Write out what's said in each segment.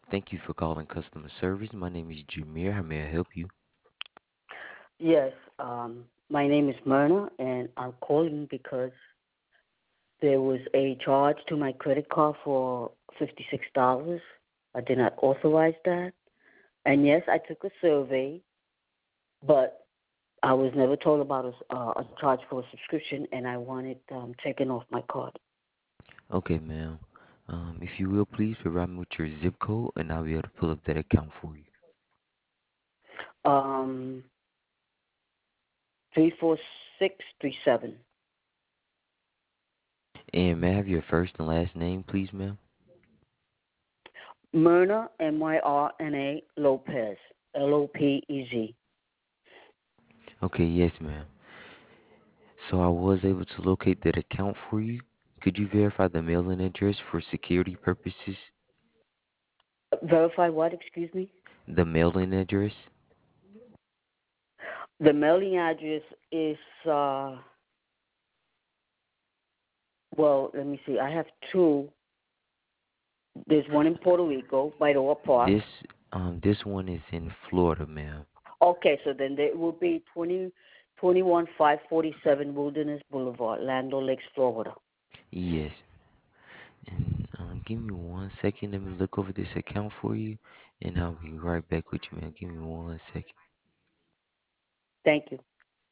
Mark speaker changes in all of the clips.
Speaker 1: Thank you for calling customer service. My name is Jameer. How may I help you?
Speaker 2: Yes, my name is Myrna, and I'm calling because there was a charge to my credit card for $56. I did not authorize that. And yes, I took a survey, but I was never told about a charge for a subscription, and I want it taken off my card.
Speaker 1: Okay, ma'am. If you will, please provide me with your zip code, and I'll be able to pull up that account for you.
Speaker 2: Um, 34637.
Speaker 1: And may I have your first and last name, please, ma'am?
Speaker 2: Myrna, Myrna Lopez, Lopez.
Speaker 1: Okay, yes, ma'am. So I was able to locate that account for you. Could you verify the mailing address for security purposes?
Speaker 2: Verify what? Excuse me.
Speaker 1: The mailing address?
Speaker 2: The mailing address is well, let me see. I have two. There's one in Puerto Rico by the Park.
Speaker 1: This one is in Florida, ma'am.
Speaker 2: Okay, so then there will be 547 Wilderness Boulevard, Land Lakes, Florida.
Speaker 1: Yes. And give me 1 second. Let me look over this account for you, and I'll be right back with you, man. Give me 1 second.
Speaker 2: Thank you.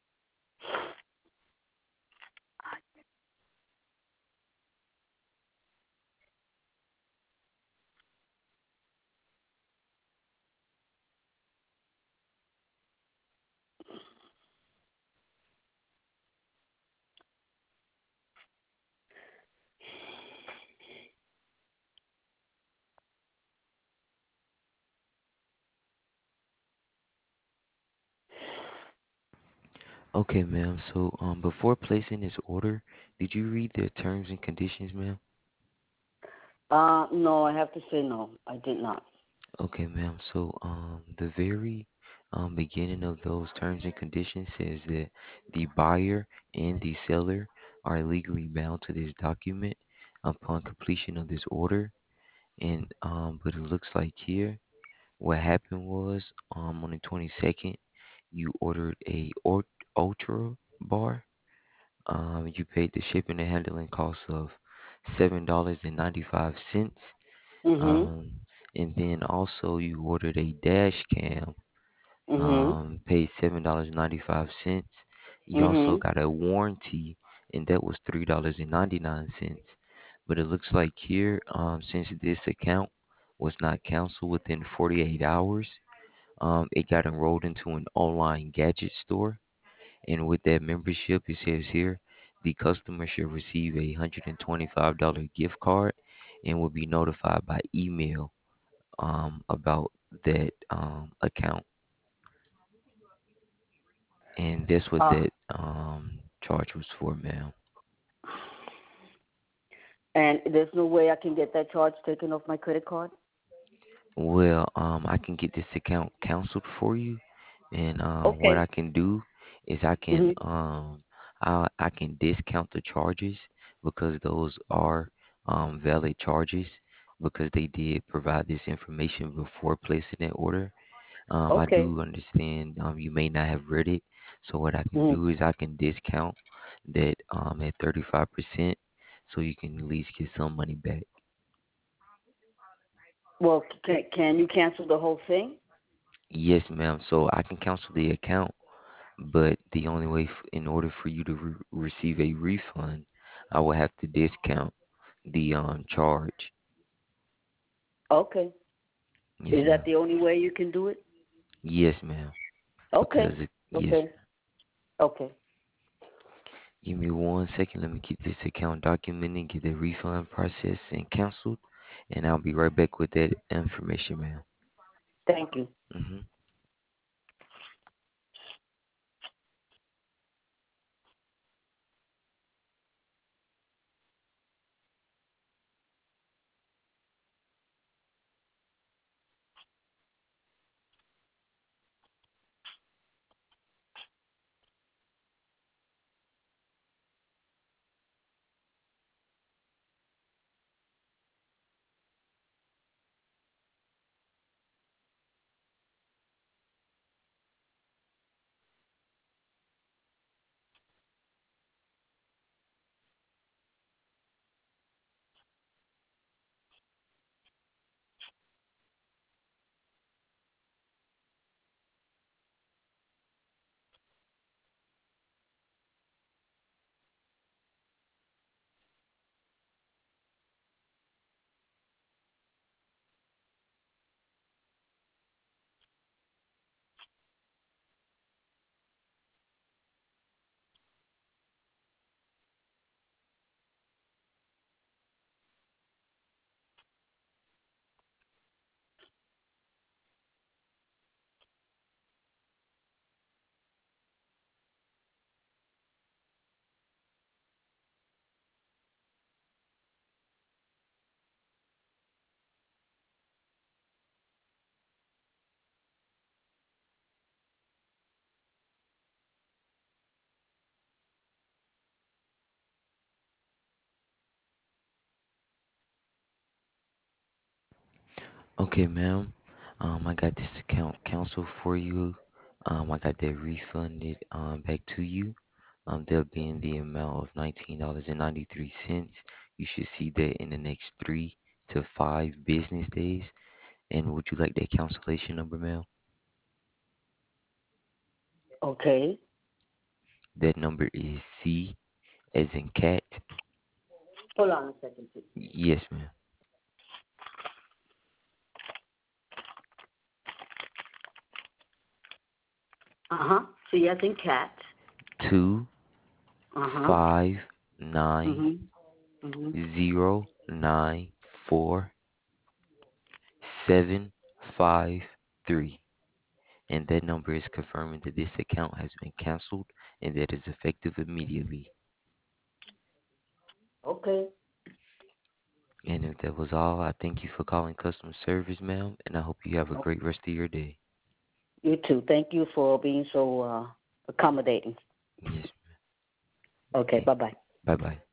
Speaker 1: Okay, ma'am. So, before placing this order, did you read the terms and conditions, ma'am?
Speaker 2: No, I have to say no. I did not.
Speaker 1: Okay, ma'am. So, the very beginning of those terms and conditions says that the buyer and the seller are legally bound to this document upon completion of this order. And but it looks like here what happened was on the 22nd you ordered a Ultra bar. You paid the shipping and handling cost of $7.95.
Speaker 2: Mhm.
Speaker 1: Um, and then also you ordered a dash cam.
Speaker 2: Mhm.
Speaker 1: Paid $7.95. You also
Speaker 2: Mhm.
Speaker 1: got a warranty, and that was $3.99. But it looks like here, since this account was not canceled within 48 hours, it got enrolled into an online gadget store. And with that membership, it says here the customer should receive a $125 gift card and will be notified by email about that account. And that's what
Speaker 2: Uh,
Speaker 1: that charge was for, ma'am.
Speaker 2: and there's no way I can get that charge taken off my credit card.
Speaker 1: Well, I can get this account canceled for you, and what
Speaker 2: Okay.
Speaker 1: I can do is
Speaker 2: Mhm.
Speaker 1: I can discount the charges because those are valid charges because they did provide this information before placing that order. I
Speaker 2: Okay.
Speaker 1: do understand you may not have read it, so what I can
Speaker 2: Mhm.
Speaker 1: do is I can discount that at 35%, so you can at least get some money back.
Speaker 2: Well, can you cancel the whole thing?
Speaker 1: Yes, ma'am. So I can cancel the account, but the only way in order for you to receive a refund, I will have to discount the charge.
Speaker 2: Okay.
Speaker 1: Yes,
Speaker 2: Is
Speaker 1: ma'am.
Speaker 2: that the only way you can do it?
Speaker 1: Yes, ma'am.
Speaker 2: Okay.
Speaker 1: Because yes,
Speaker 2: Okay. Okay.
Speaker 1: give me 1 second. Let me get this account documented, get the refund processed and canceled, and I'll be right back with that information, ma'am.
Speaker 2: Thank you.
Speaker 1: Hmm. Okay, ma'am. I got this account canceled for you. I got that refunded back to you. They'll be in the amount of $19.93. You should see that in the next 3 to 5 business days. And would you like that cancellation number, ma'am?
Speaker 2: Okay.
Speaker 1: That number is C as in cat.
Speaker 2: Hold on a second, please.
Speaker 1: Yes, ma'am.
Speaker 2: C as in cat.
Speaker 1: Two
Speaker 2: Uh huh.
Speaker 1: 5 9
Speaker 2: Mhm. Mhm.
Speaker 1: 0 9 4 7 5 3. And that number is confirming that this account has been canceled and that is effective immediately.
Speaker 2: Okay.
Speaker 1: And if that was all, I thank you for calling customer service, ma'am, and I hope you have a
Speaker 2: Oh,
Speaker 1: great rest of your day.
Speaker 2: you too. Thank you for being so accommodating.
Speaker 1: Yes,
Speaker 2: Okay.
Speaker 1: okay.
Speaker 2: Bye bye.
Speaker 1: Bye bye.